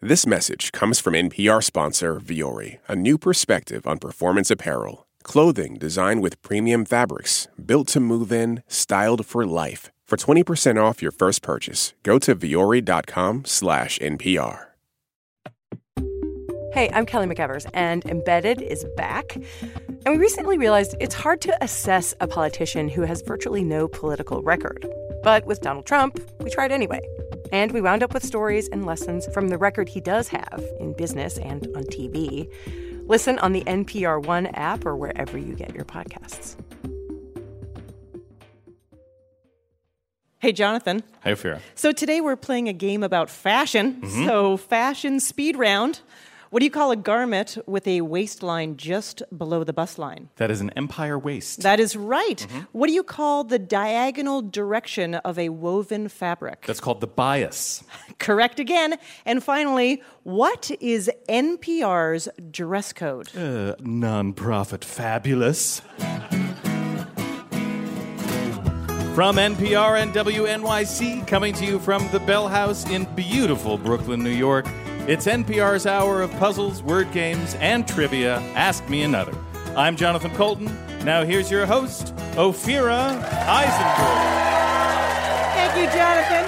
This message comes from NPR sponsor Vuori, a new perspective on performance apparel. Clothing designed with premium fabrics, built to move in, styled for life. For 20% off your first purchase, go to vuori.com/NPR. Hey, I'm Kelly McEvers, and Embedded is back. And we recently realized it's hard to assess a politician who has virtually no political record. But with Donald Trump, we tried anyway. And we wound up with stories and lessons from the record he does have in business and on TV. Listen on the NPR One app or wherever you get your podcasts. Hey, Jonathan. Hey, Ophira. So today we're playing a game about fashion. So fashion speed round. What do you call a garment with a waistline just below the bust line? That is an empire waist. That is right. What do you call the diagonal direction of a woven fabric? That's called the bias. Correct again. And finally, what is NPR's dress code? Non-profit fabulous. From NPR and WNYC, coming to you from the Bell House in beautiful Brooklyn, New York, it's NPR's hour of puzzles, word games, and trivia. Ask Me Another. I'm Jonathan Colton. Now here's your host, Ophira Eisenberg. Thank you, Jonathan.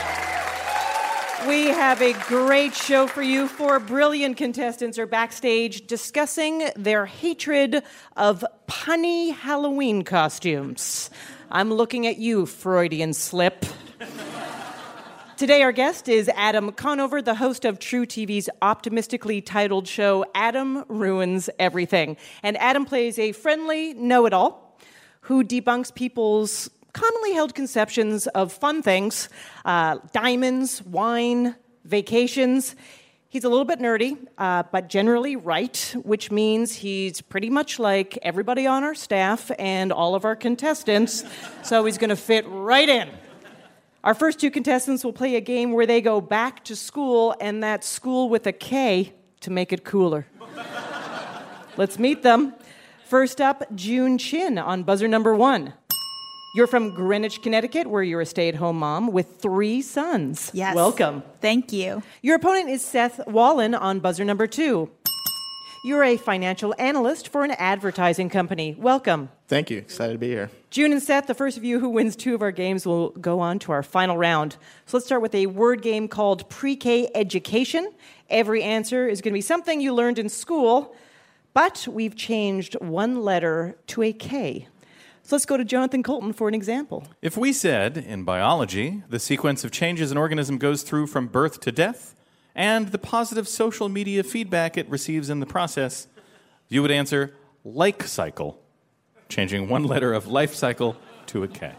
We have a great show for you. 4 brilliant contestants are backstage discussing their hatred of punny Halloween costumes. I'm looking at you, Freudian slip. Today, our guest is Adam Conover, the host of True TV's optimistically titled show, Adam Ruins Everything. And Adam plays a friendly know-it-all who debunks people's commonly held conceptions of fun things, diamonds, wine, vacations. He's a little bit nerdy, but generally right, which means he's pretty much like everybody on our staff and all of our contestants, so he's going to fit right in. Our first 2 contestants will play a game where they go back to school, and that's school with a K to make it cooler. Let's meet them. First up, June Chin on buzzer number 1. You're from Greenwich, Connecticut, where you're a stay-at-home mom with 3 sons. Yes. Welcome. Thank you. Your opponent is Seth Wallen on buzzer number 2. You're a financial analyst for an advertising company. Welcome. Thank you. Excited to be here. June and Seth, the first of you who wins 2 of our games will go on to our final round. So let's start with a word game called Pre-K Education. Every answer is going to be something you learned in school, but we've changed one letter to a K. So let's go to Jonathan Colton for an example. If we said, in biology, the sequence of changes an organism goes through from birth to death, and the positive social media feedback it receives in the process, you would answer like cycle, changing one letter of life cycle to a K.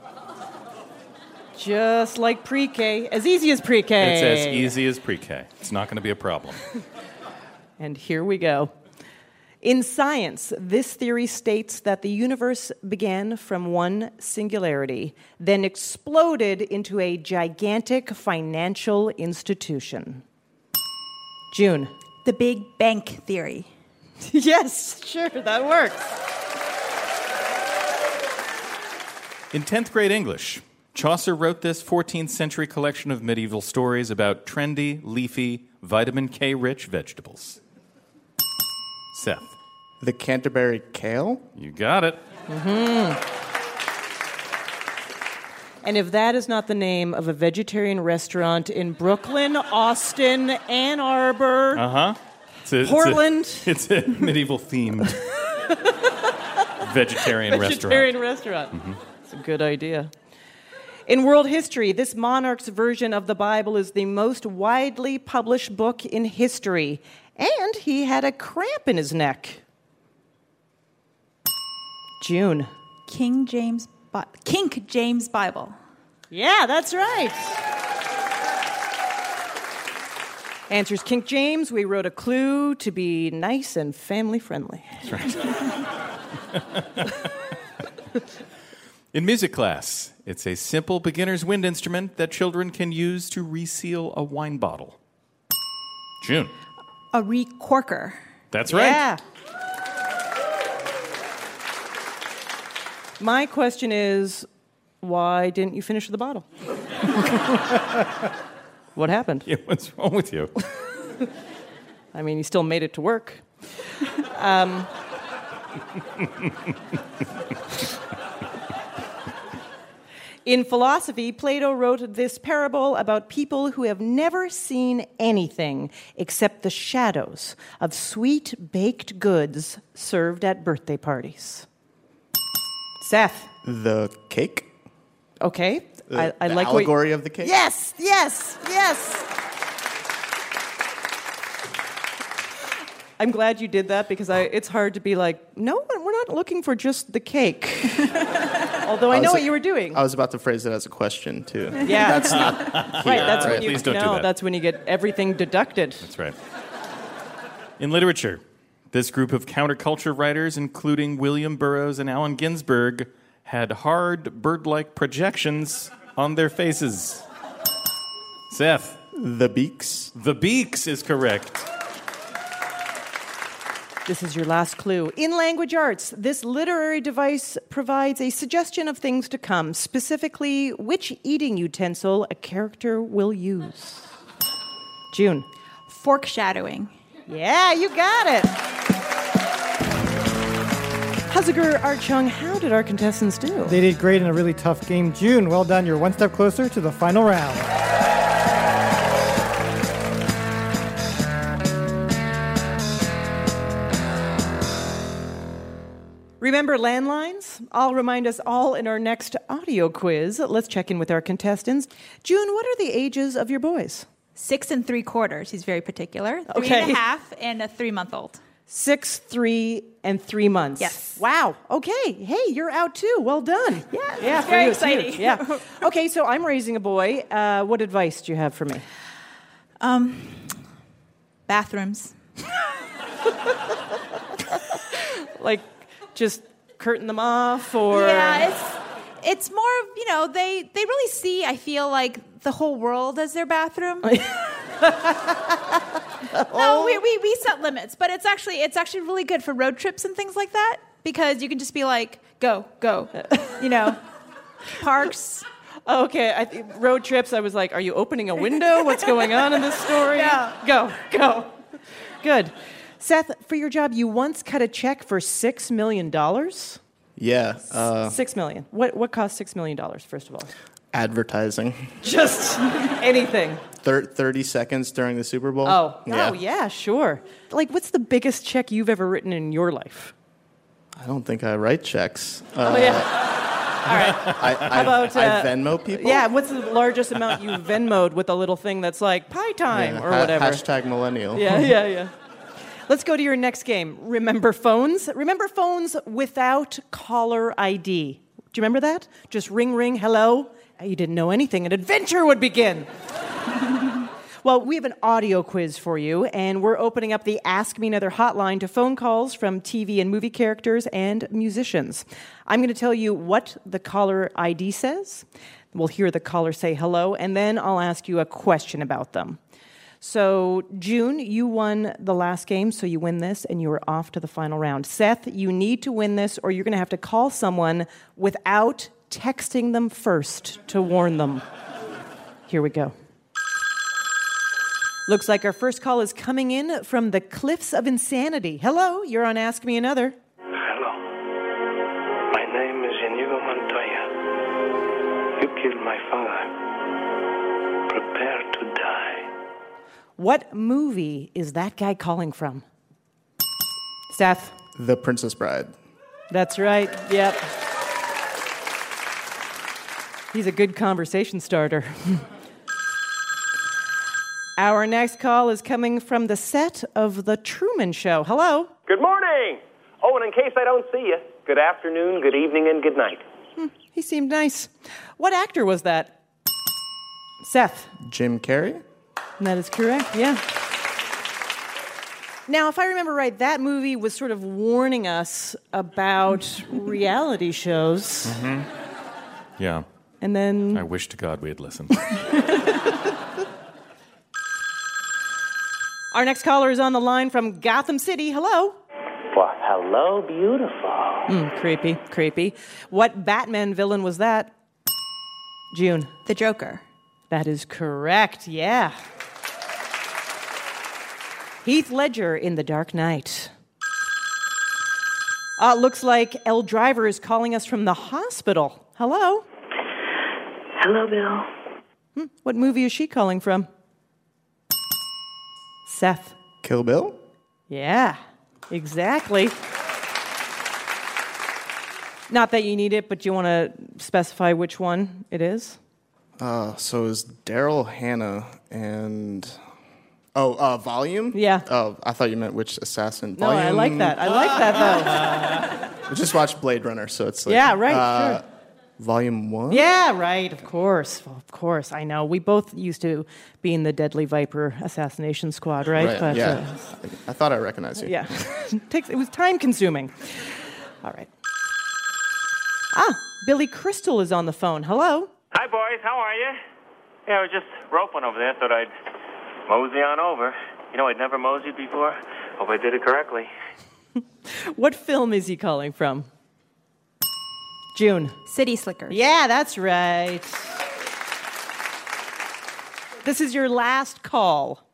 Just like pre-K, as easy as pre-K. It's as easy as pre-K. It's not going to be a problem. And here we go. In science, this theory states that the universe began from one singularity, then exploded into a gigantic financial institution. June. The Big Bang Theory. Yes, sure, that works. In 10th grade English, Chaucer wrote this 14th century collection of medieval stories about trendy, leafy, vitamin K-rich vegetables. Seth. The Canterbury Kale? You got it. And if that is not the name of a vegetarian restaurant in Brooklyn, Austin, Ann Arbor, Portland. It's a medieval-themed vegetarian restaurant. It's a good idea. In world history, this monarch's version of the Bible is the most widely published book in history. And he had a cramp in his neck. June. King James Bible. Yeah, that's right. Answers King James. We wrote a clue to be nice and family-friendly. That's right. In music class, it's a simple beginner's wind instrument that children can use to reseal a wine bottle. June. A recorker. That's right. Yeah. My question is, why didn't you finish the bottle? What happened? Yeah, what's wrong with you? I mean, he still made it to work. In philosophy, Plato wrote this parable about people who have never seen anything except the shadows of sweet baked goods served at birthday parties. Seth. The cake? Okay. I The like allegory of the cake? Yes. I'm glad you did that because it's hard to be like, no, we're not looking for just the cake. Although I know what you were doing. I was about to phrase it as a question, too. Yeah. That's not Right, that's when you Please don't do that. That's when you get everything deducted. That's right. In literature, this group of counterculture writers, including William Burroughs and Allen Ginsberg, had hard bird-like projections on their faces. Seth. The beaks. The Beaks is correct. This is your last clue. In language arts, this literary device provides a suggestion of things to come, specifically which eating utensil a character will use. June. Foreshadowing. Yeah, you got it. Hazuger, Art Chung, how did our contestants do? They did great in a really tough game. June, well done. You're one step closer to the final round. Remember landlines? I'll remind us all in our next audio quiz. Let's check in with our contestants. June, what are the ages of your boys? 6 3/4. He's very particular. 3 Okay. and a half and a 3-month-old. 6, 3, and 3 months. Yes. Wow. Okay. Hey, you're out too. Well done. Yeah, for very you, it's huge. exciting. Yeah. Okay, so I'm raising a boy. What advice do you have for me? Bathrooms. Like, just curtain them off, or Yeah, it's more of, they really see, I feel like, the whole world as their bathroom. No, we set limits, but it's actually really good for road trips and things like that, because you can just be like, go, parks. Okay, road trips. I was like, are you opening a window? What's going on in this story? Yeah. Go. Good. Seth, for your job, you once cut a check for $6 million. Yeah. $6 million. What cost $6 million? First of all, Advertising. just anything. 30 seconds during the Super Bowl. Oh, yeah, sure. Like, what's the biggest check you've ever written in your life? I don't think I write checks. Yeah. All right. How about, I Venmo people? Yeah, what's the largest amount you Venmoed with a little thing that's like pie time or whatever? Hashtag millennial. Yeah. Let's go to your next game. Remember phones? Remember phones without caller ID. Do you remember that? Just ring, ring, hello. You didn't know anything. An adventure would begin. Well, we have an audio quiz for you, and we're opening up the Ask Me Another hotline to phone calls from TV and movie characters and musicians. I'm going to tell you what the caller ID says. We'll hear the caller say hello, and then I'll ask you a question about them. So, June, you won the last game, so you win this, and you are off to the final round. Seth, you need to win this, or you're going to have to call someone without texting them first to warn them. Here we go. Looks like our first call is coming in from the Cliffs of Insanity. Hello, you're on Ask Me Another. Hello. My name is Inigo Montoya. You killed my father. Prepare to die. What movie is that guy calling from? Seth? The Princess Bride. That's right, yep. He's a good conversation starter. Our next call is coming from the set of The Truman Show. Hello? Good morning. Oh, and in case I don't see you, good afternoon, good evening, and good night. He seemed nice. What actor was that? Seth? Jim Carrey? That is correct, yeah. Now, if I remember right, that movie was sort of warning us about reality shows. Mm-hmm. Yeah. And then... I wish to God we had listened. Our next caller is on the line from Gotham City. Hello. Well, hello, beautiful. Creepy. What Batman villain was that? June. The Joker. That is correct, yeah. Heath Ledger in The Dark Knight. Looks like Elle Driver is calling us from the hospital. Hello? Hello, Bill. What movie is she calling from? Seth. Kill Bill? Yeah, exactly. Not that you need it, but you want to specify which one it is? So it was Daryl Hannah and... Volume? Yeah. Oh, I thought you meant which assassin. No, Volume. I like that. I like that, though. We just watched Blade Runner, so it's like... Yeah, right, sure. Volume 1? Yeah, right, of course. Of course, I know. We both used to be in the Deadly Viper assassination squad, right? But, yeah. I thought I recognized you. Yeah. It was time-consuming. All right. Billy Crystal is on the phone. Hello? Hi, boys. How are you? Yeah, I was just roping over there. Thought I'd mosey on over. You know, I'd never moseyed before. Hope I did it correctly. What film is he calling from? June. City Slickers. Yeah, that's right. This is your last call.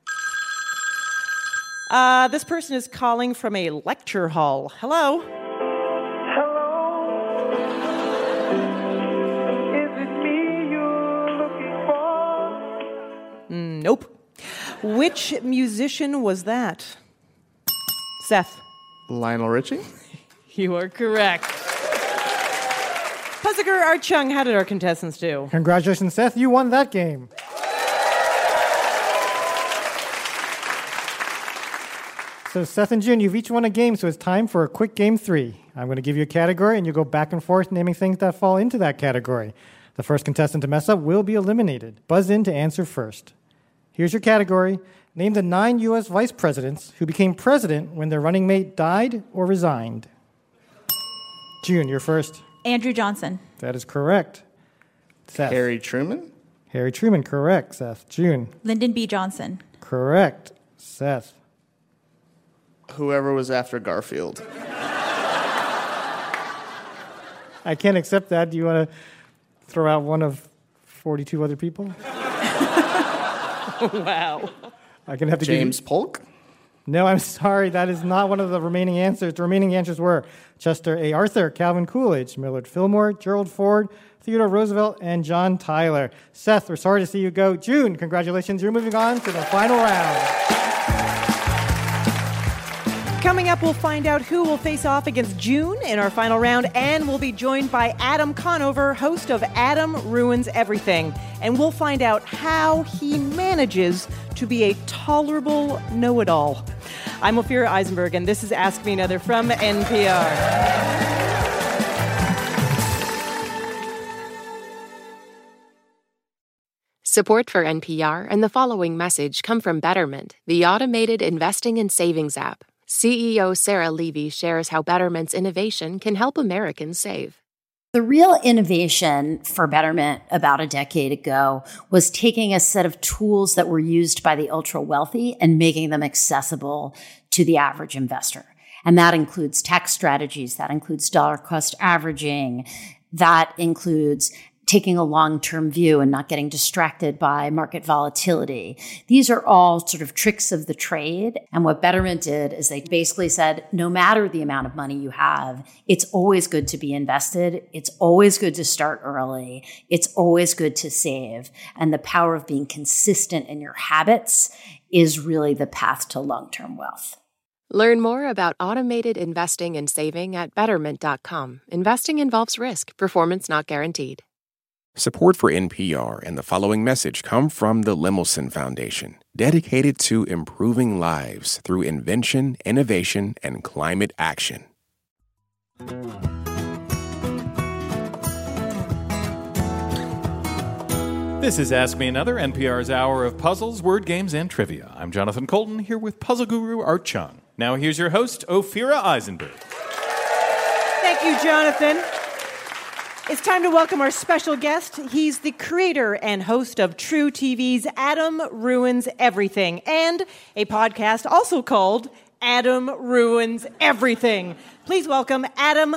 This person is calling from a lecture hall. Hello? Hello? Is it me you're looking for? Nope. Which musician was that? Seth. Lionel Richie? You are correct. Puzziker, Art Chung, how did our contestants do? Congratulations, Seth. You won that game. So Seth and June, you've each won a game, so it's time for a quick game 3. I'm going to give you a category, and you go back and forth naming things that fall into that category. The first contestant to mess up will be eliminated. Buzz in to answer first. Here's your category. Name the 9 U.S. vice presidents who became president when their running mate died or resigned. June, you're first. Andrew Johnson. That is correct. Seth. Harry Truman? Harry Truman, correct. Seth. June. Lyndon B. Johnson. Correct. Seth. Whoever was after Garfield. I can't accept that. Do you want to throw out one of 42 other people? Wow. I can have to James Polk? No, I'm sorry. That is not one of the remaining answers. The remaining answers were Chester A. Arthur, Calvin Coolidge, Millard Fillmore, Gerald Ford, Theodore Roosevelt, and John Tyler. Seth, we're sorry to see you go. June, congratulations. You're moving on to the final round. Coming up, we'll find out who will face off against June in our final round, and we'll be joined by Adam Conover, host of Adam Ruins Everything. And we'll find out how he manages to be a tolerable know-it-all. I'm Ophira Eisenberg, and this is Ask Me Another from NPR. Support for NPR and the following message come from Betterment, the automated investing and savings app. CEO Sarah Levy shares how Betterment's innovation can help Americans save. The real innovation for Betterment about a decade ago was taking a set of tools that were used by the ultra-wealthy and making them accessible to the average investor. And that includes tax strategies, that includes dollar cost averaging, that includes taking a long-term view and not getting distracted by market volatility. These are all sort of tricks of the trade. And what Betterment did is they basically said, no matter the amount of money you have, it's always good to be invested. It's always good to start early. It's always good to save. And the power of being consistent in your habits is really the path to long-term wealth. Learn more about automated investing and saving at Betterment.com. Investing involves risk. Performance not guaranteed. Support for NPR and the following message come from the Lemelson Foundation, dedicated to improving lives through invention, innovation, and climate action. This is Ask Me Another, NPR's hour of puzzles, word games, and trivia. I'm Jonathan Colton, here with puzzle guru Art Chung. Now here's your host, Ophira Eisenberg. Thank you, Jonathan. It's time to welcome our special guest. He's the creator and host of True TV's Adam Ruins Everything, and a podcast also called Adam Ruins Everything. Please welcome Adam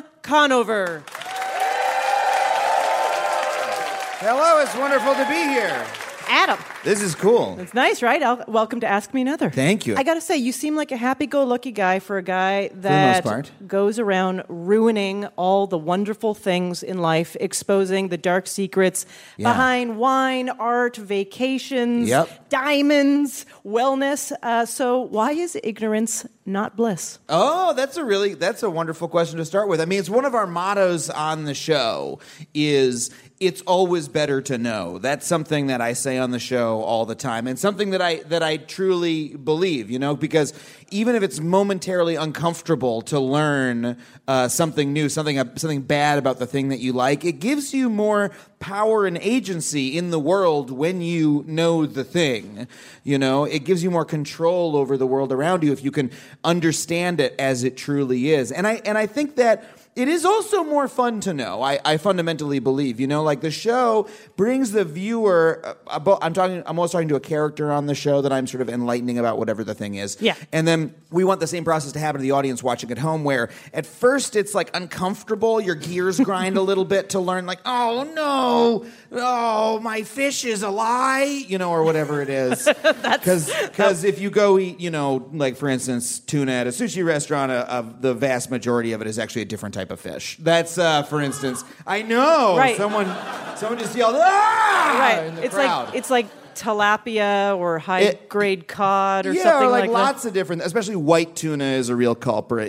Conover. Hello, it's wonderful to be here. Adam. This is cool. It's nice, right? Welcome to Ask Me Another. Thank you. I got to say, you seem like a happy-go-lucky guy for a guy that goes around ruining all the wonderful things in life, exposing the dark secrets behind wine, art, vacations, diamonds, wellness. So why is ignorance not bliss? Oh, that's a wonderful question to start with. I mean, it's one of our mottos on the show is it's always better to know. That's something that I say on the show all the time, and something that I truly believe, because even if it's momentarily uncomfortable to learn something new, something bad about the thing that you like, it gives you more power and agency in the world when you know the thing. It gives you more control over the world around you if you can understand it as it truly is. And I think that it is also more fun to know. I fundamentally believe, like the show brings the viewer. I'm almost talking to a character on the show that I'm sort of enlightening about whatever the thing is. Yeah. And then we want the same process to happen to the audience watching at home, where at first it's like uncomfortable. Your gears grind a little bit to learn, like, oh no, my fish is a lie, or whatever it is. Because if you go eat, like for instance, tuna at a sushi restaurant, the vast majority of it is actually a different type of fish. That's for instance, I know someone just yelled, "Ah!" Right. in the crowd. It's like tilapia or high-grade cod or something or like that. Lots of different, especially white tuna is a real culprit,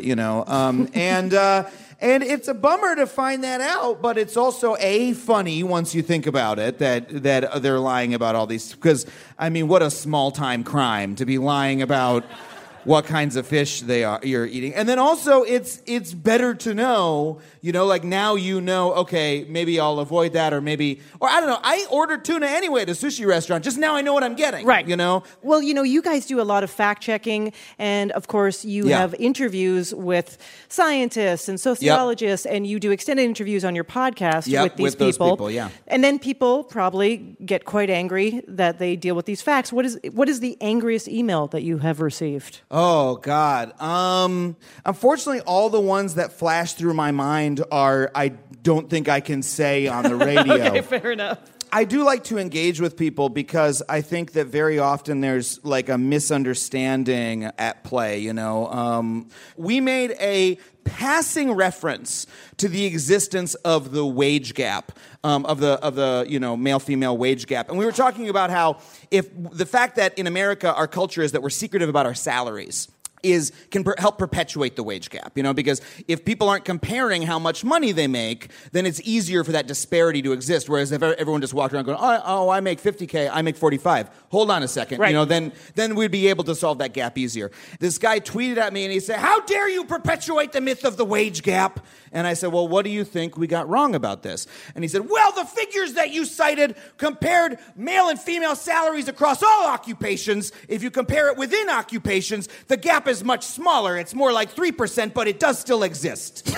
and it's a bummer to find that out, but it's also funny once you think about it that they're lying about all these, because I mean, what a small-time crime to be lying about what kinds of fish you're eating. And then also it's better to know, like now okay, maybe I'll avoid that, or I don't know, I ordered tuna anyway at a sushi restaurant, just now I know what I'm getting. Right. Well, you guys do a lot of fact-checking, and of course you have interviews with scientists and sociologists, and you do extended interviews on your podcast with these people. Those people, And then people probably get quite angry that they deal with these facts. What is the angriest email that you have received? Oh, God. Unfortunately, all the ones that flash through my mind I don't think I can say on the radio. Okay, fair enough. I do like to engage with people because I think that very often there's like a misunderstanding at play, We made a passing reference to the existence of the wage gap, of the male-female wage gap. And we were talking about how if the fact that in America our culture is that we're secretive about our salaries can help perpetuate the wage gap, because if people aren't comparing how much money they make, then it's easier for that disparity to exist. Whereas if everyone just walked around going, oh, I make $50K, I make $45. Hold on a second, right. Then we'd be able to solve that gap easier. This guy tweeted at me and he said, "How dare you perpetuate the myth of the wage gap?" And I said, "Well, what do you think we got wrong about this?" And he said, "Well, the figures that you cited compared male and female salaries across all occupations. If you compare it within occupations, the gap is much smaller. It's more like 3%, but it does still exist."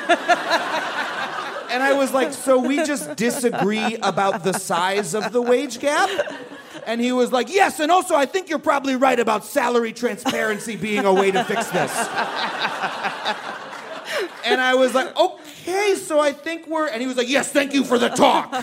And I was like, "So we just disagree about the size of the wage gap?" And he was like, "Yes, and also I think you're probably right about salary transparency being a way to fix this." And I was like, "Okay, so I think and he was like, "Yes, thank you for the talk."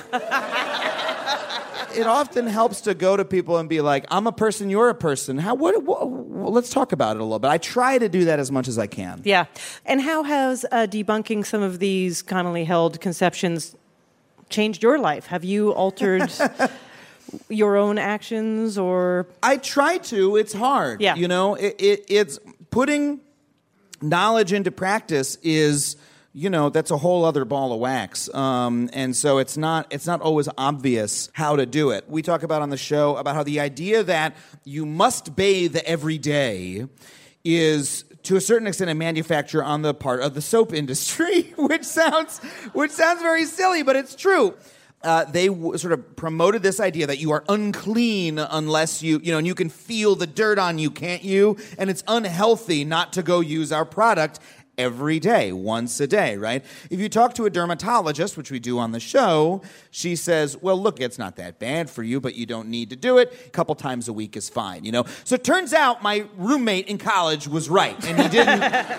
It often helps to go to people and be like, "I'm a person, you're a person. Let's talk about it a little bit." I try to do that as much as I can. Yeah. And how has debunking some of these commonly held conceptions changed your life? Have you altered your own actions, or? I try to. It's hard. Yeah. It's putting knowledge into practice is, that's a whole other ball of wax. And so it's not always obvious how to do it. We talk about on the show about how the idea that you must bathe every day is, to a certain extent, a manufacture on the part of the soap industry, which sounds very silly, but it's true. They sort of promoted this idea that you are unclean unless and you can feel the dirt on you, can't you? And it's unhealthy not to go use our product every day, once a day, right? If you talk to a dermatologist, which we do on the show, she says, "Well, look, it's not that bad for you, but you don't need to do it. A couple times a week is fine, So it turns out my roommate in college was right, and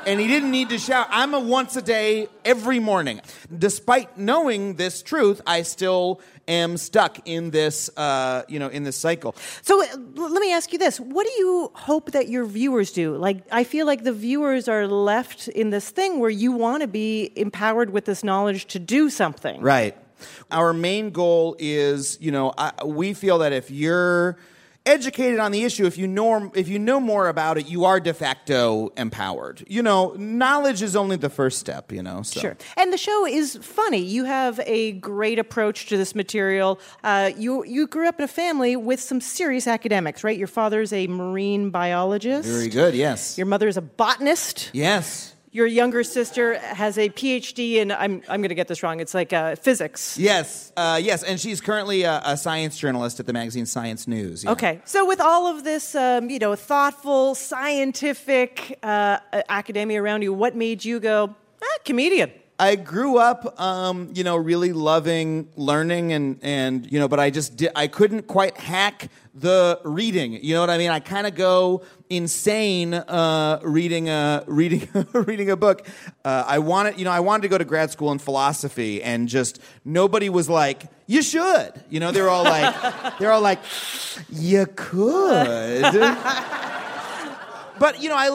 And he didn't need to shower. I'm a once a day every morning. Despite knowing this truth, I still am stuck in this, in this cycle. So let me ask you this. What do you hope that your viewers do? Like, I feel like the viewers are left in this thing where you want to be empowered with this knowledge to do something. Right. Our main goal is, we feel that if you're educated on the issue, if you know more about it, you are de facto empowered. Knowledge is only the first step, so. Sure. And the show is funny. You have a great approach to this material. You grew up in a family with some serious academics, right? Your father's a marine biologist. Very good, yes. Your mother's a botanist. Yes. Your younger sister has a PhD in, I'm going to get this wrong, it's like physics. Yes, and she's currently a science journalist at the magazine Science News. Yeah. Okay, so with all of this, thoughtful, scientific academia around you, what made you go, comedian? I grew up, really loving learning and but I couldn't quite hack the reading. You know what I mean? I kind of go insane reading a book. I wanted to go to grad school in philosophy, and just nobody was like, you should. They're all like, you could. But I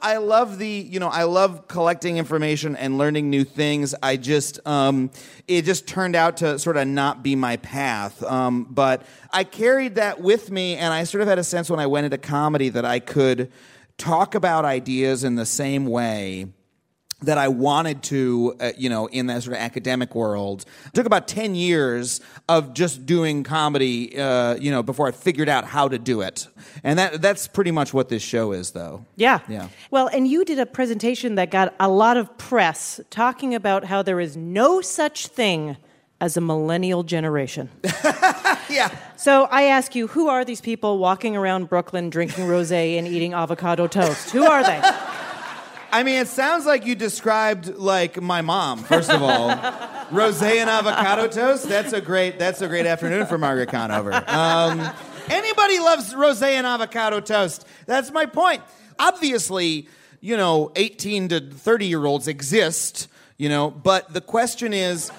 love collecting information and learning new things. I just it just turned out to sort of not be my path. But I carried that with me, and I sort of had a sense when I went into comedy that I could talk about ideas in the same way that I wanted to, in that sort of academic world. It took about 10 years of just doing comedy, before I figured out how to do it. And that's pretty much what this show is, though. Yeah. Yeah. Well, and you did a presentation that got a lot of press talking about how there is no such thing as a millennial generation. Yeah. So I ask you, who are these people walking around Brooklyn drinking rosé and eating avocado toast? Who are they? I mean, it sounds like you described like my mom. First of all, rosé and avocado toast. That's a great afternoon for Margaret Conover. Anybody loves rosé and avocado toast. That's my point. Obviously, 18 to 30-year-olds exist. But the question is,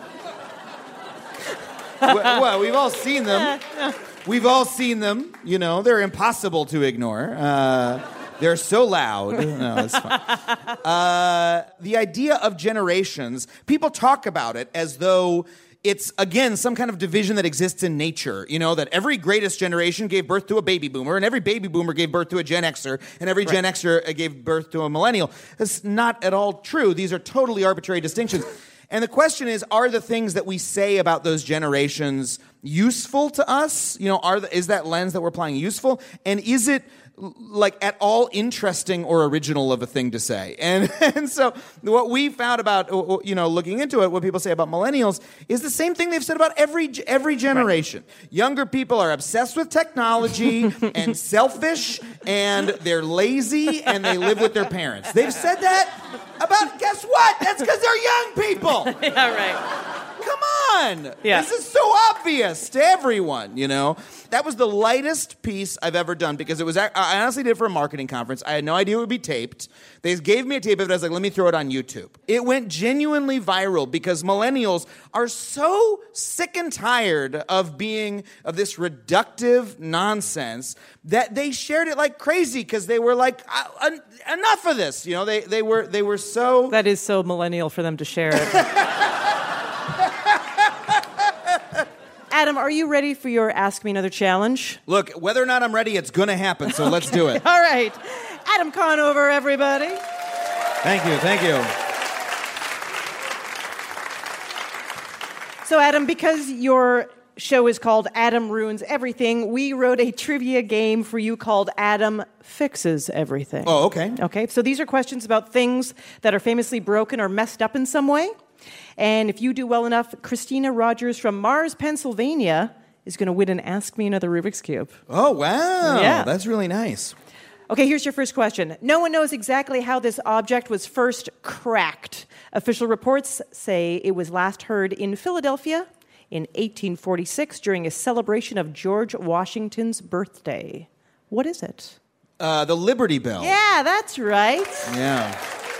well, we've all seen them. We've all seen them. They're impossible to ignore. They're so loud. No, it's fine. The idea of generations, people talk about it as though it's, again, some kind of division that exists in nature. That every greatest generation gave birth to a baby boomer, and every baby boomer gave birth to a Gen Xer, and every Gen Xer gave birth to a millennial. That's not at all true. These are totally arbitrary distinctions. And the question is, are the things that we say about those generations useful to us? Is that lens that we're applying useful? And is it like at all interesting or original of a thing to say? And so what we found about looking into it, what people say about millennials is the same thing they've said about every generation. Right. Younger people are obsessed with technology and selfish, and they're lazy, and they live with their parents. They've said that about, guess what? That's because they're young people. Yeah, right. Come on. Yeah. This is so obvious to everyone, That was the lightest piece I've ever done, because it was, I honestly did it for a marketing conference. I had no idea it would be taped. They gave me a tape of it. I was like, let me throw it on YouTube. It went genuinely viral because millennials are so sick and tired of this reductive nonsense that they shared it like crazy, because they were like, enough of this. They were so... That is so millennial for them to share it. Adam, are you ready for your Ask Me Another challenge? Look, whether or not I'm ready, it's going to happen, so let's do it. All right. Adam Conover, everybody. Thank you. So, Adam, because your show is called Adam Ruins Everything, we wrote a trivia game for you called Adam Fixes Everything. Oh, okay. Okay, so these are questions about things that are famously broken or messed up in some way. And if you do well enough, Christina Rogers from Mars, Pennsylvania, is going to win an Ask Me Another Rubik's Cube. Oh, wow. Yeah. That's really nice. Okay, here's your first question. No one knows exactly how this object was first cracked. Official reports say it was last heard in Philadelphia in 1846 during a celebration of George Washington's birthday. What is it? The Liberty Bell. Yeah, that's right. Yeah.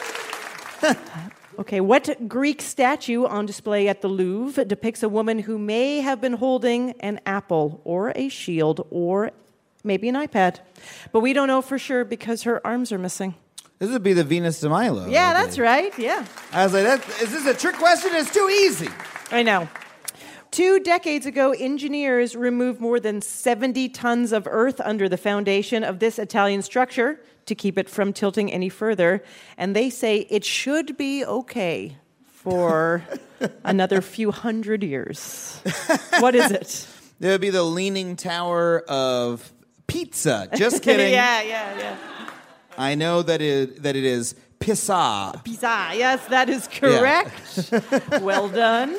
Okay, what Greek statue on display at the Louvre depicts a woman who may have been holding an apple or a shield or maybe an iPad? But we don't know for sure because her arms are missing. This would be the Venus de Milo. Yeah, that's right. Yeah. I was like, is this a trick question? It's too easy. I know. 2 decades ago, engineers removed more than 70 tons of earth under the foundation of this Italian structure to keep it from tilting any further. And they say it should be okay for another few hundred years. What is it? It would be the Leaning Tower of Pizza. Just kidding. Yeah. I know that it is Pisa. Pisa, yes, that is correct. Yeah. Well done.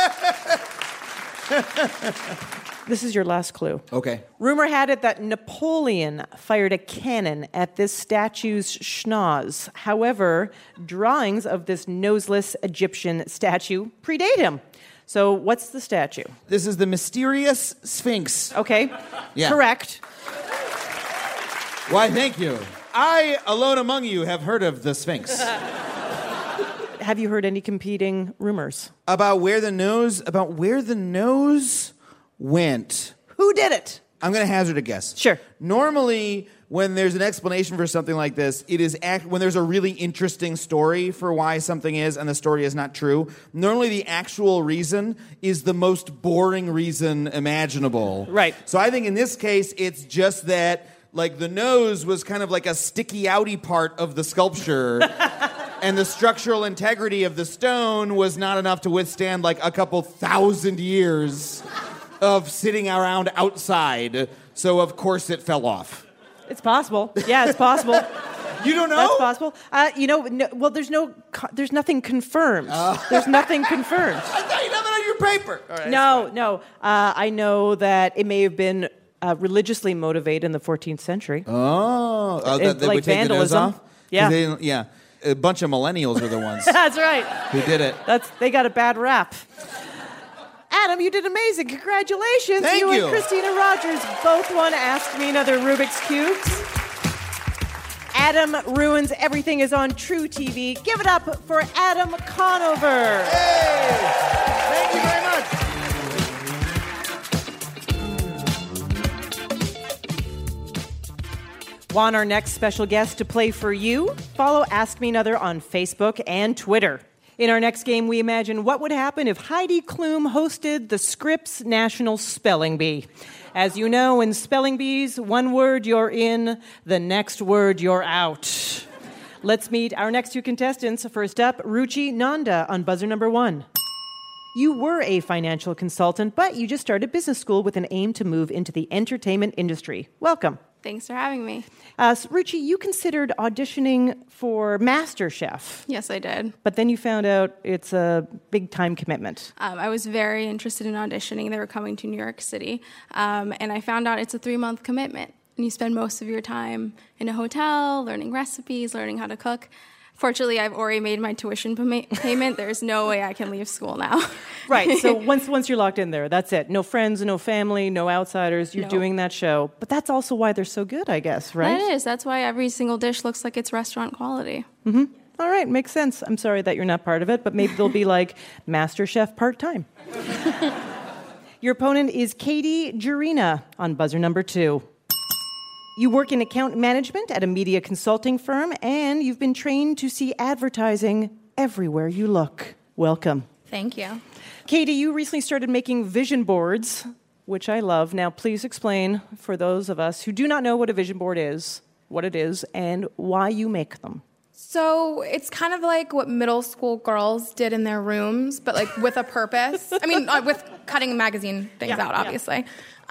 This is your last clue. Okay. Rumor had it that Napoleon fired a cannon at this statue's schnoz. However, drawings of this noseless Egyptian statue predate him. So what's the statue? This is the mysterious Sphinx. Okay. Yeah. Correct. Why, thank you. I, alone among you, have heard of the Sphinx. Have you heard any competing rumors? About where the nose went. Who did it? I'm going to hazard a guess. Sure. Normally, when there's an explanation for something like this, it is when there's a really interesting story for why something is and the story is not true. Normally, the actual reason is the most boring reason imaginable. Right. So I think in this case, it's just that like the nose was kind of like a sticky outy part of the sculpture. And the structural integrity of the stone was not enough to withstand like a couple thousand years of sitting around outside. So, of course, it fell off. It's possible. Yeah, it's possible. You don't know? That's possible. There's nothing confirmed. There's nothing confirmed. I thought you had that on your paper. All right, No. I know that it may have been religiously motivated in the 14th century. Oh, they would take vandalism. The nose off? Yeah. Yeah. A bunch of millennials are the ones. That's right. Who did it. They got a bad rap. Adam, you did amazing. Congratulations. Thank you. You and Christina Rogers both won Ask Me Another Rubik's Cubes. Adam Ruins Everything is on True TV. Give it up for Adam Conover. Hey! Thank you very much. Want our next special guest to play for you? Follow Ask Me Another on Facebook and Twitter. In our next game, we imagine what would happen if Heidi Klum hosted the Scripps National Spelling Bee. As you know, in spelling bees, one word you're in, the next word you're out. Let's meet our next 2 contestants. First up, Ruchi Nanda on buzzer number 1. You were a financial consultant, but you just started business school with an aim to move into the entertainment industry. Welcome. Thanks for having me. Ruchi, you considered auditioning for MasterChef. Yes, I did. But then you found out it's a big time commitment. I was very interested in auditioning. They were coming to New York City. And I found out it's a 3-month commitment. And you spend most of your time in a hotel, learning recipes, learning how to cook. Fortunately, I've already made my tuition payment. There's no way I can leave school now. Right. So once you're locked in there, that's it. No friends, no family, no outsiders. You're doing that show. But that's also why they're so good, I guess, right? That is. That's why every single dish looks like it's restaurant quality. Mm-hmm. All right. Makes sense. I'm sorry that you're not part of it, but maybe they'll be like MasterChef part-time. Your opponent is Katie Jurina on buzzer number 2. You work in account management at a media consulting firm, and you've been trained to see advertising everywhere you look. Welcome. Thank you. Katie, you recently started making vision boards, which I love. Now, please explain for those of us who do not know what a vision board is, what it is, and why you make them. So it's kind of like what middle school girls did in their rooms, but like with a purpose. I mean, with cutting magazine things out, obviously.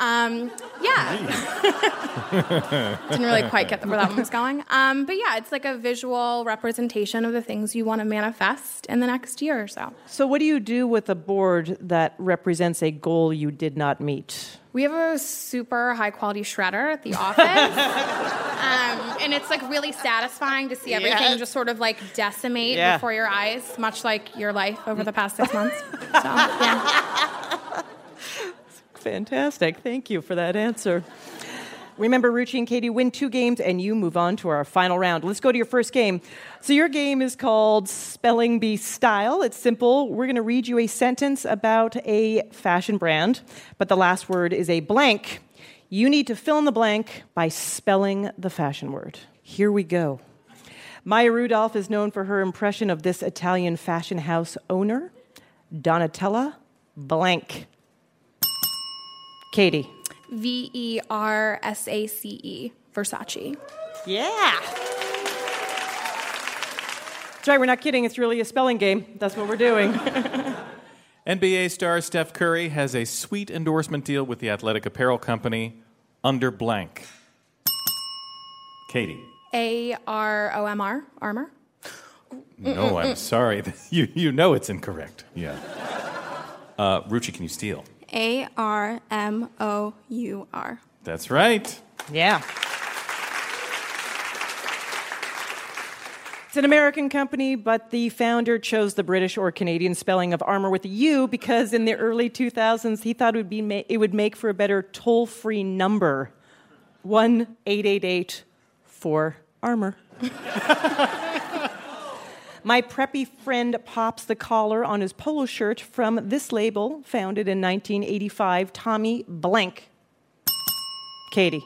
Didn't really quite get where that one was going. But yeah, it's like a visual representation of the things you want to manifest in the next year or so. So what do you do with a board that represents a goal you did not meet? We have a super high-quality shredder at the office. And it's like really satisfying to see everything just sort of like decimate before your eyes, much like your life over the past 6 months. So, yeah. Fantastic. Thank you for that answer. Remember, Ruchi and Katie win 2 games, and you move on to our final round. Let's go to your first game. So your game is called Spelling Bee Style. It's simple. We're going to read you a sentence about a fashion brand, but the last word is a blank. You need to fill in the blank by spelling the fashion word. Here we go. Maya Rudolph is known for her impression of this Italian fashion house owner, Donatella blank. Katie. Versace. Versace. Yeah. That's right, we're not kidding. It's really a spelling game. That's what we're doing. NBA star Steph Curry has a sweet endorsement deal with the athletic apparel company Under Blank. Katie. AROMR. Armor. No, I'm sorry. You know it's incorrect. Yeah. Ruchi, can you steal? ARMOUR. That's right. Yeah. It's an American company, but the founder chose the British or Canadian spelling of armor with a U because in the early 2000s, he thought it would make for a better toll-free number. 1-888-4-ARMOR. My preppy friend pops the collar on his polo shirt from this label, founded in 1985, Tommy blank. Katie.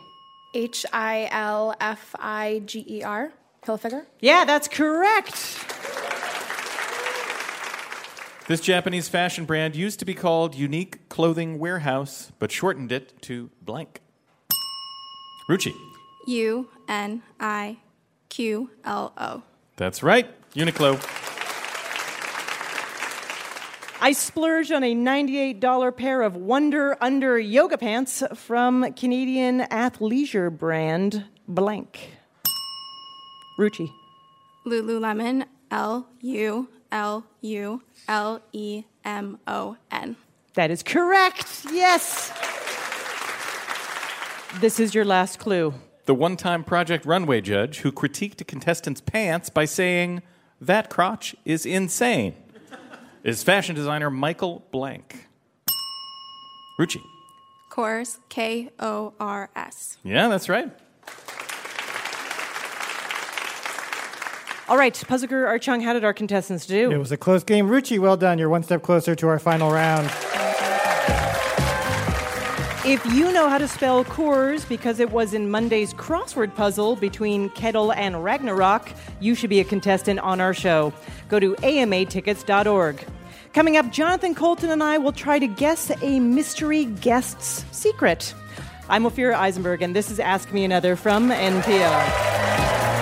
HILFIGER. Hilfiger? Yeah, that's correct. This Japanese fashion brand used to be called Unique Clothing Warehouse, but shortened it to blank. Ruchi. UNIQLO. That's right. Uniqlo. I splurged on a $98 pair of Wonder Under yoga pants from Canadian athleisure brand blank. Ruchi. Lululemon. LULULEMON. That is correct. Yes. This is your last clue. The one-time Project Runway judge who critiqued a contestant's pants by saying, "That crotch is insane," is fashion designer Michael Blank. Ruchi. Kors. KORS. Yeah, that's right. All right, Puzzleker, Archung, how did our contestants do? It was a close game. Ruchi, well done. You're one step closer to our final round. If you know how to spell Kors because it was in Monday's crossword puzzle between Kettle and Ragnarok, you should be a contestant on our show. Go to amatickets.org. Coming up, Jonathan Colton and I will try to guess a mystery guest's secret. I'm Ophira Eisenberg, and this is Ask Me Another from NPR.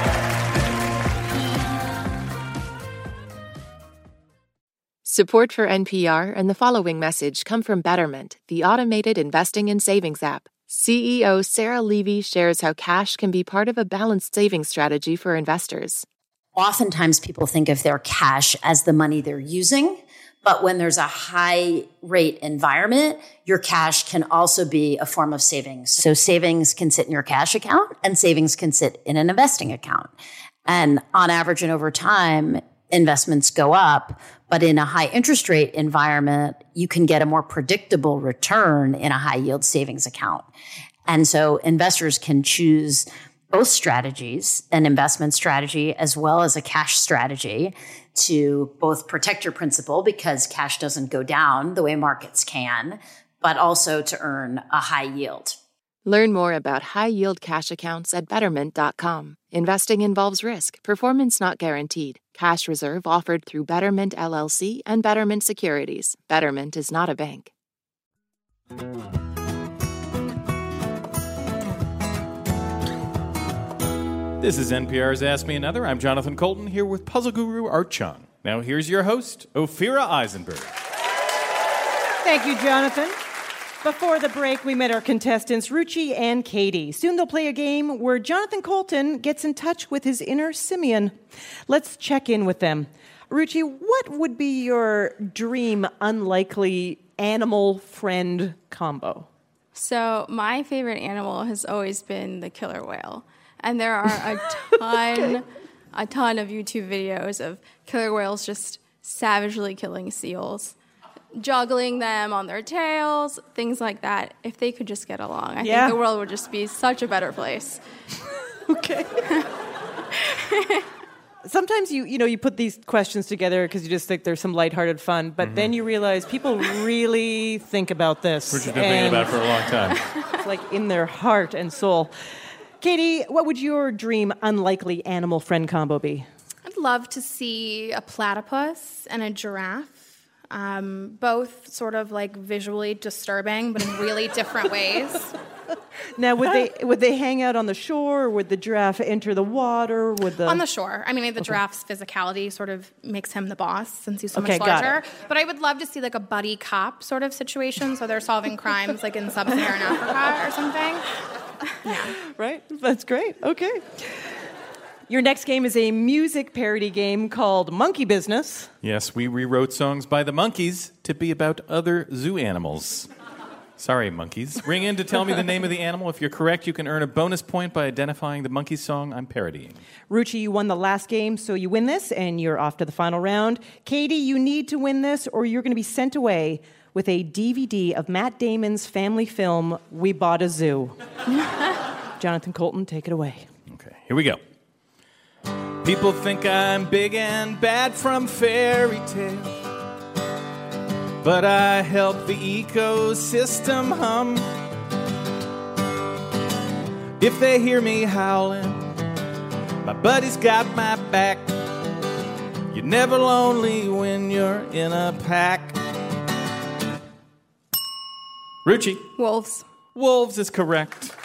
Support for NPR and the following message come from Betterment, the automated investing and savings app. CEO Sarah Levy shares how cash can be part of a balanced savings strategy for investors. Oftentimes people think of their cash as the money they're using, but when there's a high rate environment, your cash can also be a form of savings. So savings can sit in your cash account and savings can sit in an investing account. And on average and over time, investments go up, but in a high interest rate environment, you can get a more predictable return in a high yield savings account. And so investors can choose both strategies, an investment strategy as well as a cash strategy, to both protect your principal because cash doesn't go down the way markets can, but also to earn a high yield. Learn more about high-yield cash accounts at Betterment.com. Investing involves risk. Performance not guaranteed. Cash reserve offered through Betterment LLC and Betterment Securities. Betterment is not a bank. This is NPR's Ask Me Another. I'm Jonathan Colton here with puzzle guru Art Chung. Now here's your host, Ophira Eisenberg. Thank you, Jonathan. Before the break, we met our contestants, Ruchi and Katie. Soon they'll play a game where Jonathan Colton gets in touch with his inner simian. Let's check in with them. Ruchi, what would be your dream unlikely animal friend combo? So my favorite animal has always been the killer whale. And there are a ton of YouTube videos of killer whales just savagely killing seals. juggling them on their tails, things like that. If they could just get along, I think the world would just be such a better place. Okay. Sometimes you put these questions together because you just think there's some lighthearted fun, but then you realize people really think about this. Which you've been thinking about for a long time. It's like in their heart and soul. Katie, what would your dream unlikely animal friend combo be? I'd love to see a platypus and a giraffe. Both sort of like visually disturbing, but in really different ways. Now, would they hang out on the shore, or would the giraffe enter the water? On the shore. I mean, the giraffe's physicality sort of makes him the boss since he's so much got larger. it. But I would love to see like a buddy cop sort of situation, so they're solving crimes like in sub-Saharan Africa or something. Yeah. Right? That's great. Okay. Your next game is a music parody game called Monkey Business. Yes, we rewrote songs by the Monkees to be about other zoo animals. Sorry, monkeys. Ring in to tell me the name of the animal. If you're correct, you can earn a bonus point by identifying the monkey song I'm parodying. Ruchi, you won the last game, so you win this, and you're off to the final round. Katie, you need to win this, or you're going to be sent away with a DVD of Matt Damon's family film, We Bought a Zoo. Jonathan Colton, take it away. Okay, here we go. People think I'm big and bad from fairy tales, but I help the ecosystem hum. If they hear me howling, my buddy's got my back. You're never lonely when you're in a pack. Ruchi. Wolves. Wolves is correct.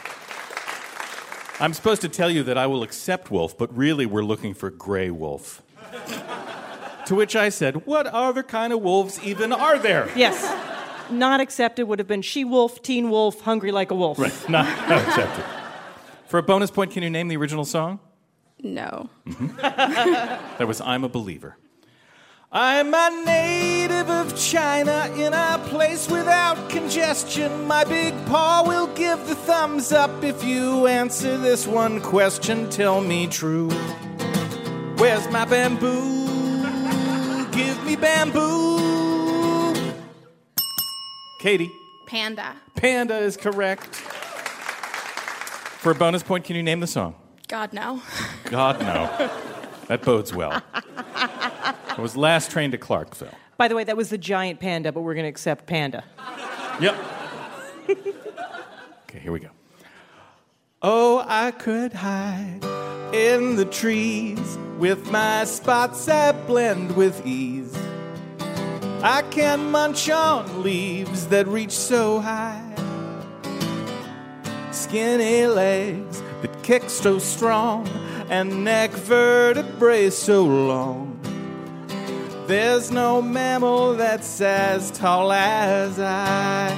I'm supposed to tell you that I will accept wolf, but really we're looking for gray wolf. To which I said, what other kind of wolves even are there? Yes. Not accepted would have been she-wolf, teen wolf, hungry like a wolf. Right, not accepted. For a bonus point, can you name the original song? No. Mm-hmm. That was I'm a Believer. I'm a native of China in a place without congestion. My big paw will give the thumbs up if you answer this one question. Tell me true. Where's my bamboo? Give me bamboo. Katie. Panda. Panda is correct. For a bonus point, can you name the song? God, no. God, no. That bodes well. I was last trained to Clarkville. By the way, that was the giant panda, but we're going to accept panda. Yep. Okay, here we go. Oh, I could hide in the trees with my spots that blend with ease. I can munch on leaves that reach so high. Skinny legs that kick so strong and neck vertebrae so long. There's no mammal that's as tall as I.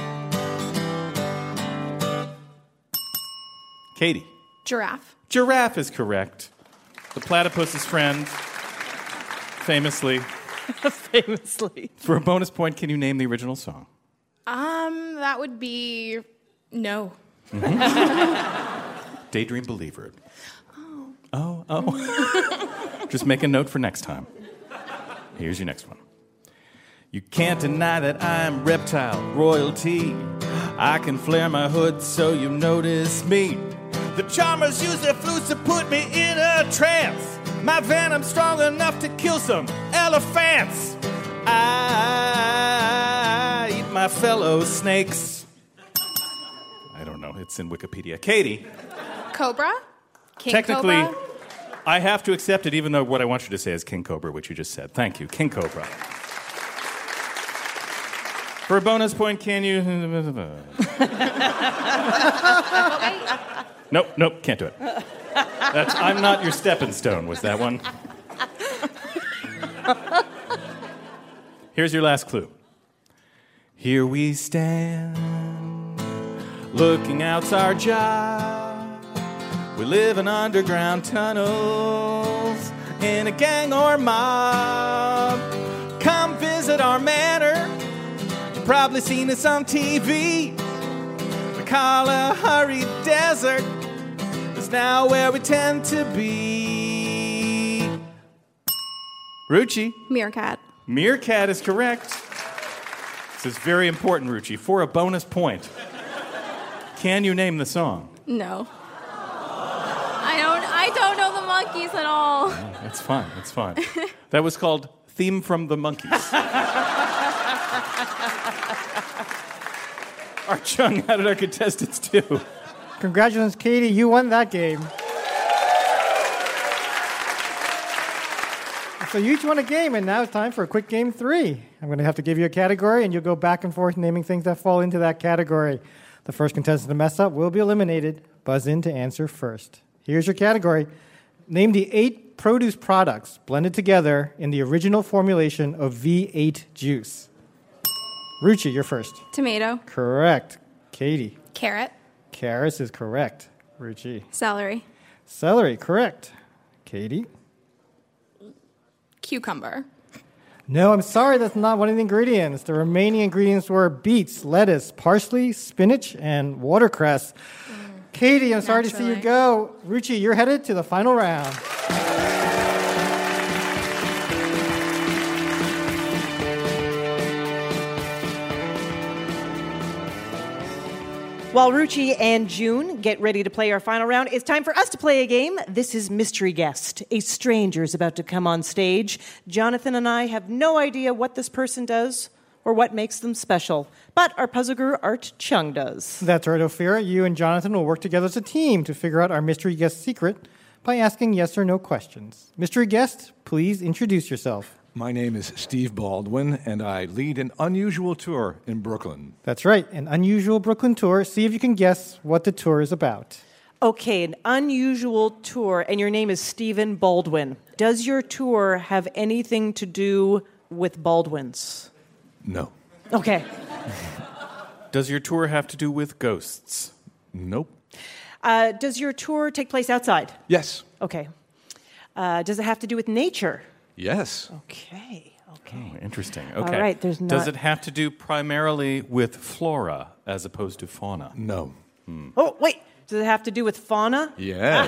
Katie. Giraffe. Giraffe is correct. The platypus's friend, famously. Famously. For a bonus point, can you name the original song? That would be no. Mm-hmm. Daydream Believer. Oh. Just make a note for next time. Here's your next one. You can't deny that I'm reptile royalty. I can flare my hood so you notice me. The charmers use their flutes to put me in a trance. My venom's strong enough to kill some elephants. I eat my fellow snakes. I don't know. It's in Wikipedia. Katie. Cobra? King Technically, Cobra? I have to accept it, even though what I want you to say is King Cobra, which you just said. Thank you. King Cobra. For a bonus point, can you... Nope, can't do it. I'm not your stepping stone, was that one? Here's your last clue. Here we stand, looking out's our job. We live in underground tunnels, in a gang or mob. Come visit our manor. You've probably seen us on TV. The Kalahari Desert is now where we tend to be. Ruchi. Meerkat. Meerkat is correct. This is very important, Ruchi. For a bonus point, can you name the song? No. I don't know the Monkees at all. Oh, that's fine. That's fine. That was called Theme from the Monkees. Art Chung, how did our contestants do? Congratulations, Katie. You won that game. So you each won a game, and now it's time for a quick game 3. I'm going to have to give you a category, and you'll go back and forth naming things that fall into that category. The first contestant to mess up will be eliminated. Buzz in to answer first. Here's your category. Name the 8 produce products blended together in the original formulation of V8 juice. Ruchi, you're first. Tomato. Correct. Katie. Carrot. Carrots is correct. Ruchi. Celery. Celery, correct. Katie. Cucumber. No, I'm sorry, that's not one of the ingredients. The remaining ingredients were beets, lettuce, parsley, spinach, and watercress. Katie, I'm sorry to see you go. Ruchi, you're headed to the final round. While Ruchi and June get ready to play our final round, it's time for us to play a game. This is Mystery Guest. A stranger is about to come on stage. Jonathan and I have no idea what this person does or what makes them special, but our puzzle guru, Art Chung, does. That's right, Ophira. You and Jonathan will work together as a team to figure out our mystery guest secret by asking yes or no questions. Mystery guest, please introduce yourself. My name is Steve Baldwin, and I lead an unusual tour in Brooklyn. That's right, an unusual Brooklyn tour. See if you can guess what the tour is about. Okay, an unusual tour, and your name is Stephen Baldwin. Does your tour have anything to do with Baldwins? No. Okay. Does your tour have to do with ghosts? Nope. Does your tour take place outside? Yes. Okay. Does it have to do with nature? Yes. Okay. Oh, interesting. Okay. All right, there's not... Does it have to do primarily with flora as opposed to fauna? No. Oh, wait. Does it have to do with fauna? Yes.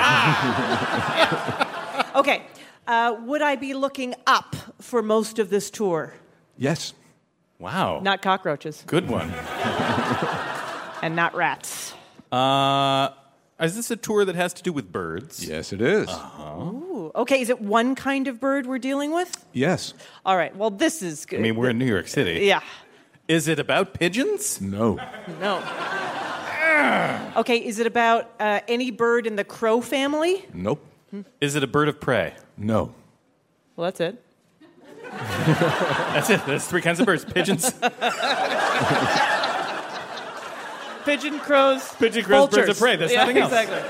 Okay. Would I be looking up for most of this tour? Yes. Wow. Not cockroaches. Good one. And not rats. Is this a tour that has to do with birds? Yes, it is. Ooh. Okay, is it one kind of bird we're dealing with? Yes. All right, well, this is good. I mean, we're in New York City. Yeah. Is it about pigeons? No. No. Okay, is it about any bird in the crow family? Nope. Is it a bird of prey? No. Well, that's it. That's it. There's 3 kinds of birds. Pigeons. Pigeon, crows, Pigeon, crows, vultures. birds of prey. There's nothing else. Exactly.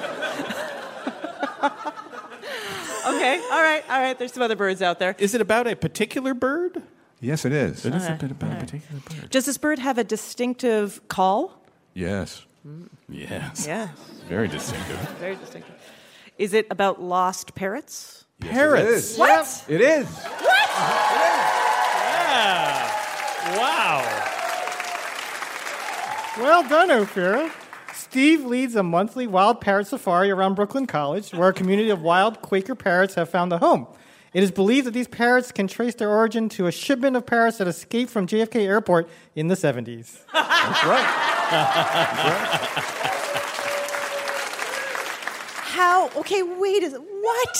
Okay, all right. There's some other birds out there. Is it about a particular bird? Yes, it is. It is a bit about a particular bird. Does this bird have a distinctive call? Yes. Yes. Yeah. Very distinctive. Very distinctive. Is it about lost parrots? Yes, Parrots. It is. What? It is. Yeah. Wow. Well done, Ophira. Steve leads a monthly wild parrot safari around Brooklyn College, where a community of wild Quaker parrots have found a home. It is believed that these parrots can trace their origin to a shipment of parrots that escaped from JFK Airport in the 70s. That's right. How? Okay, wait. What?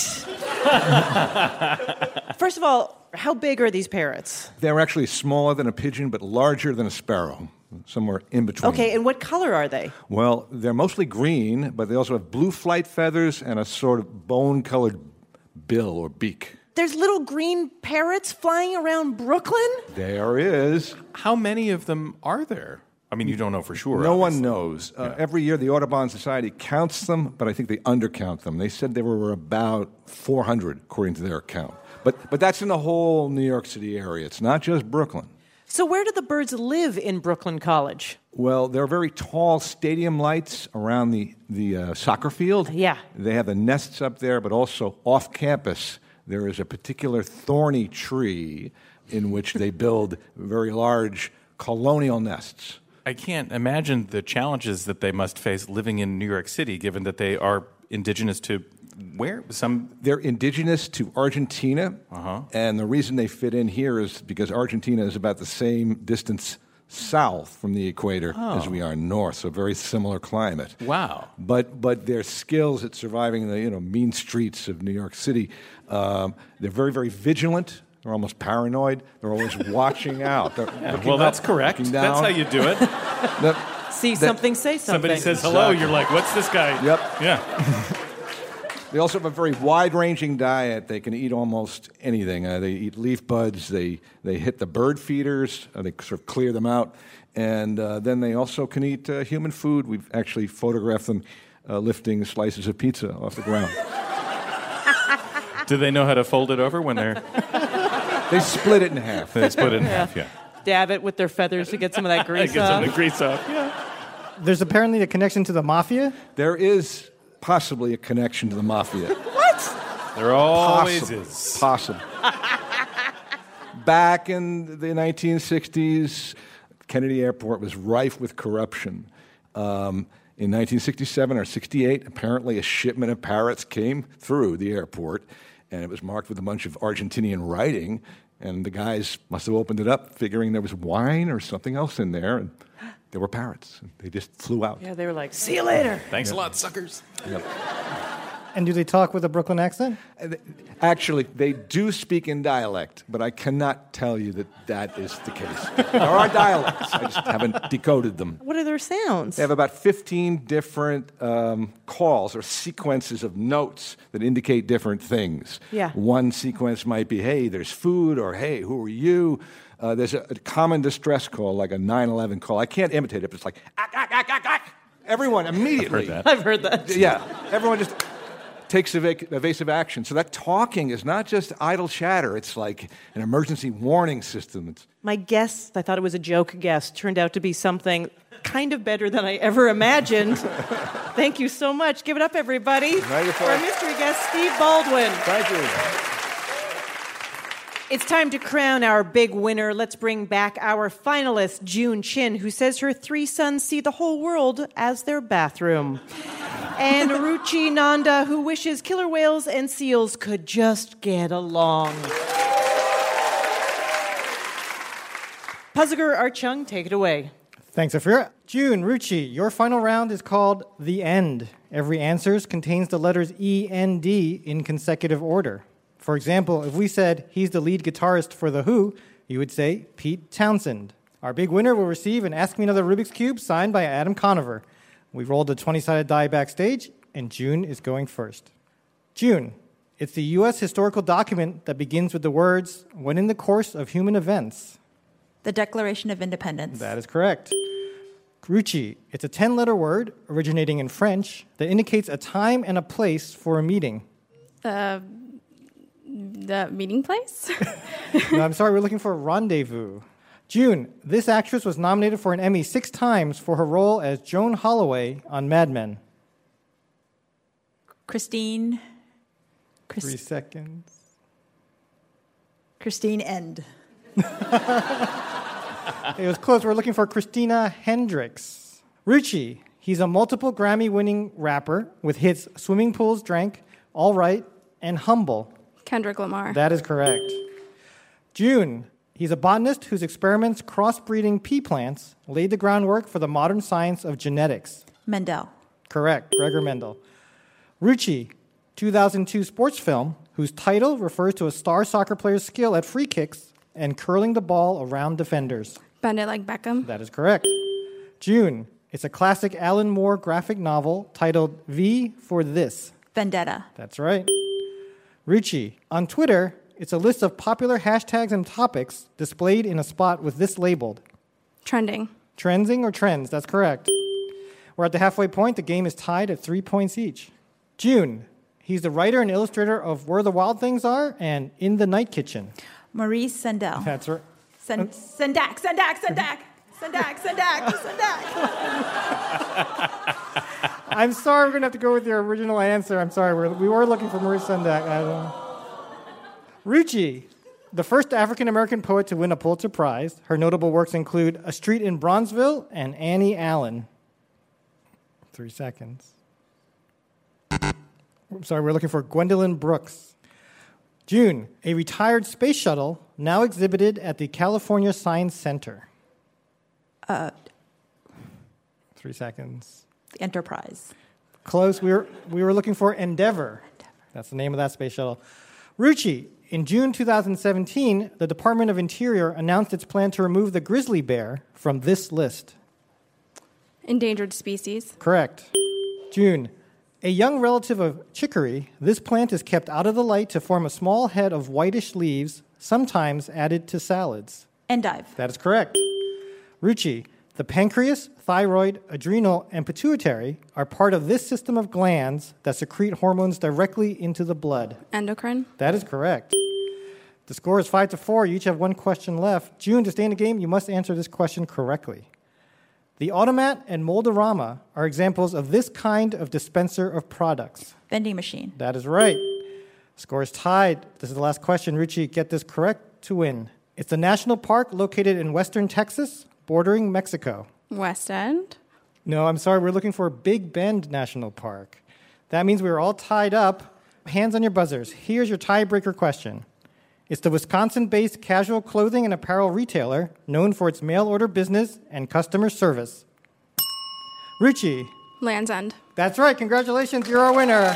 First of all, how big are these parrots? They're actually smaller than a pigeon, but larger than a sparrow. Somewhere in between. Okay, and what color are they? Well, they're mostly green, but they also have blue flight feathers and a sort of bone-colored bill or beak. There's little green parrots flying around Brooklyn? There is. How many of them are there? I mean, you don't know for sure. No obviously. one knows. Every year, the Audubon Society counts them, but I think they undercount them. They said there were about 400, according to their account. But that's in the whole New York City area. It's not just Brooklyn. So where do the birds live in Brooklyn College? Well, there are very tall stadium lights around the soccer field. Yeah. They have the nests up there, but also off campus, there is a particular thorny tree in which they build very large colonial nests. I can't imagine the challenges that they must face living in New York City, given that they are indigenous to where? They're indigenous to Argentina, and the reason they fit in here is because Argentina is about the same distance south from the equator as we are north, so very similar climate. Wow! But their skills at surviving the mean streets of New York City, they're very, very vigilant. They're almost paranoid. They're always watching out. Well, that's correct. That's how you do it. See something, say something. Somebody says hello, you're like, what's this guy? Yep. Yeah. They also have a very wide-ranging diet. They can eat almost anything. They eat leaf buds. They hit the bird feeders. They sort of clear them out. And then they also can eat human food. We've actually photographed them lifting slices of pizza off the ground. Do they know how to fold it over when they're... They split it in half. They split it in half, yeah. Dab it with their feathers to get some of that grease Get off. some of the grease off, yeah. There's apparently a connection to the mafia. There is possibly a connection to the mafia. What? There always is. Possible. Back in the 1960s, Kennedy Airport was rife with corruption. In 1967 or 68, apparently a shipment of parrots came through the airport, and it was marked with a bunch of Argentinian writing, and the guys must have opened it up figuring there was wine or something else in there, and there were parrots. They just flew out. Yeah, they were like, see you later. Thanks a lot, suckers. Yep. And do they talk with a Brooklyn accent? Actually, they do speak in dialect, but I cannot tell you that is the case. There are dialects. I just haven't decoded them. What are their sounds? They have about 15 different calls or sequences of notes that indicate different things. Yeah. One sequence might be, hey, there's food, or hey, who are you? There's a common distress call, like a 911 call. I can't imitate it, but it's like, ack, ack, ack, ack, ack. Everyone immediately. I've heard that. Yeah. Everyone just takes evasive action. So that talking is not just idle chatter. It's like an emergency warning system. My guess, I thought it was a joke guess, turned out to be something kind of better than I ever imagined. Thank you so much. Give it up, everybody, for our mystery guest, Steve Baldwin. Thank you. It's time to crown our big winner. Let's bring back our finalist, June Chin, who says her 3 sons see the whole world as their bathroom. And Ruchi Nanda, who wishes killer whales and seals could just get along. Puzagar Archung, take it away. Thanks, Afira. June, Ruchi, your final round is called The End. Every answer contains the letters E, N, D in consecutive order. For example, if we said he's the lead guitarist for The Who, you would say Pete Townsend. Our big winner will receive an Ask Me Another Rubik's Cube signed by Adam Conover. We've rolled a 20-sided die backstage, and June is going first. June, it's the U.S. historical document that begins with the words, when in the course of human events. The Declaration of Independence. That is correct. Ruchi, it's a 10-letter word originating in French that indicates a time and a place for a meeting. The meeting place? No, I'm sorry, we're looking for a rendezvous. June, this actress was nominated for an Emmy 6 times for her role as Joan Holloway on Mad Men. Christine. 3 seconds. Christine End. It was close. We're looking for Christina Hendricks. Ruchi, he's a multiple Grammy-winning rapper with hits Swimming Pools Drank, All Right, and Humble. Kendrick Lamar. That is correct. June, he's a botanist whose experiments crossbreeding pea plants laid the groundwork for the modern science of genetics. Mendel. Correct, Gregor Mendel. Ruchi, 2002 sports film whose title refers to a star soccer player's skill at free kicks and curling the ball around defenders. Bend It Like Beckham. That is correct. June, it's a classic Alan Moore graphic novel titled V for This. Vendetta. That's right. Ruchi, on Twitter, it's a list of popular hashtags and topics displayed in a spot with this labeled. Trending. Trending or trends, that's correct. We're at the halfway point. The game is tied at 3 points each. June, he's the writer and illustrator of Where the Wild Things Are and In the Night Kitchen. Maurice Sendel. That's right. Sendak. I'm sorry, we're going to have to go with your original answer. I'm sorry, we were looking for Maurice Sendak. Ruchi, the first African-American poet to win a Pulitzer Prize. Her notable works include A Street in Bronzeville and Annie Allen. 3 seconds. Sorry, we're looking for Gwendolyn Brooks. June, a retired space shuttle now exhibited at the California Science Center. 3 seconds. The Enterprise. Close. We were looking for Endeavour. That's the name of that space shuttle. Ruchi, in June 2017, the Department of Interior announced its plan to remove the grizzly bear from this list. Endangered species. Correct. June, a young relative of chicory, this plant is kept out of the light to form a small head of whitish leaves, sometimes added to salads. Endive. That is correct. Ruchi, the pancreas, thyroid, adrenal, and pituitary are part of this system of glands that secrete hormones directly into the blood. Endocrine. That is correct. The score is 5-4. You each have one question left. June, to stay in the game, you must answer this question correctly. The Automat and Moldorama are examples of this kind of dispenser of products. Vending machine. That is right. Score is tied. This is the last question. Ruchi, get this correct to win. It's a national park located in western Texas, bordering Mexico. West End. No, I'm sorry. We're looking for Big Bend National Park. That means we're all tied up. Hands on your buzzers. Here's your tiebreaker question. It's the Wisconsin-based casual clothing and apparel retailer known for its mail-order business and customer service. Ruchi. Land's End. That's right. Congratulations. You're our winner.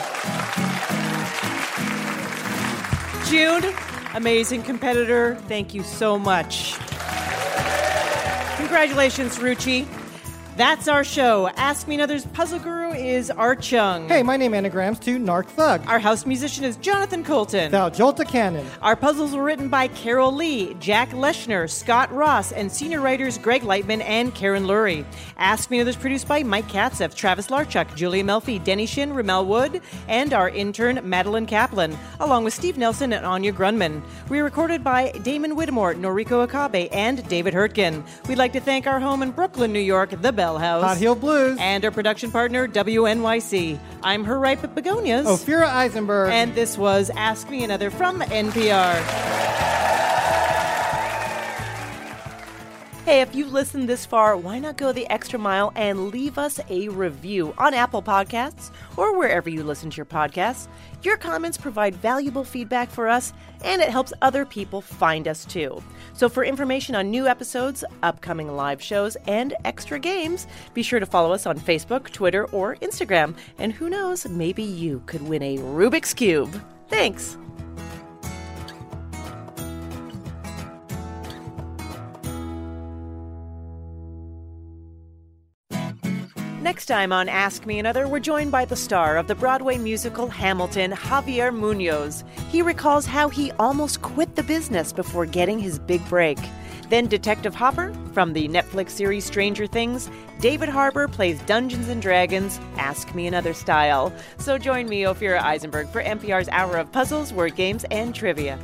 June, amazing competitor. Thank you so much. Congratulations, Ruchi. That's our show. Ask Me Another's puzzle guru is Art Chung. Hey, my name anagrams to Narc Thug. Our house musician is Jonathan Colton. Thou Jolta Cannon. Our puzzles were written by Carol Lee, Jack Leschner, Scott Ross, and senior writers Greg Lightman and Karen Lurie. Ask Me Another's produced by Mike Katzeff, Travis Larchuk, Julia Melfi, Denny Shin, Ramel Wood, and our intern Madeline Kaplan, along with Steve Nelson and Anya Grunman. We were recorded by Damon Whittemore, Noriko Akabe, and David Hurtgen. We'd like to thank our home in Brooklyn, New York, the Bell House. Hot Heel Blues. And our production partner, WNYC. I'm her ripe begonias. Ophira Eisenberg. And this was Ask Me Another from NPR. Hey, if you've listened this far, why not go the extra mile and leave us a review on Apple Podcasts or wherever you listen to your podcasts? Your comments provide valuable feedback for us, and it helps other people find us too. So for information on new episodes, upcoming live shows, and extra games, be sure to follow us on Facebook, Twitter, or Instagram. And who knows, maybe you could win a Rubik's Cube. Thanks. Next time on Ask Me Another, we're joined by the star of the Broadway musical Hamilton, Javier Munoz. He recalls how he almost quit the business before getting his big break. Then Detective Hopper, from the Netflix series Stranger Things, David Harbour plays Dungeons & Dragons, Ask Me Another style. So join me, Ophira Eisenberg, for NPR's Hour of Puzzles, Word Games, and Trivia.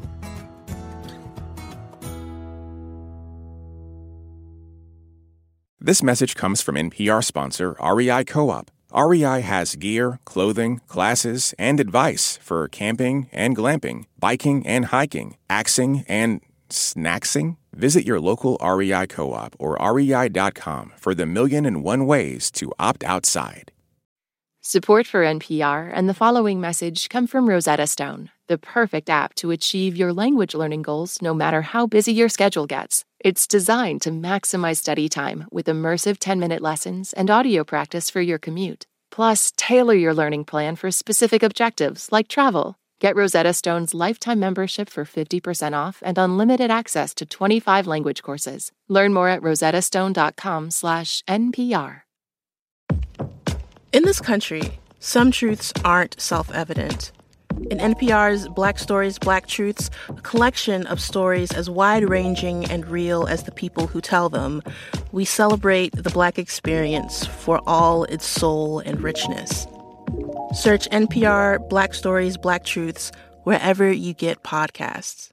This message comes from NPR sponsor REI Co-op. REI has gear, clothing, classes, and advice for camping and glamping, biking and hiking, axing and snacksing. Visit your local REI Co-op or rei.com for the 1,000,001 ways to opt outside. Support for NPR and the following message come from Rosetta Stone, the perfect app to achieve your language learning goals no matter how busy your schedule gets. It's designed to maximize study time with immersive 10-minute lessons and audio practice for your commute. Plus, tailor your learning plan for specific objectives like travel. Get Rosetta Stone's lifetime membership for 50% off and unlimited access to 25 language courses. Learn more at rosettastone.com/NPR. In this country, some truths aren't self-evident. In NPR's Black Stories, Black Truths, a collection of stories as wide-ranging and real as the people who tell them, we celebrate the Black experience for all its soul and richness. Search NPR Black Stories, Black Truths wherever you get podcasts.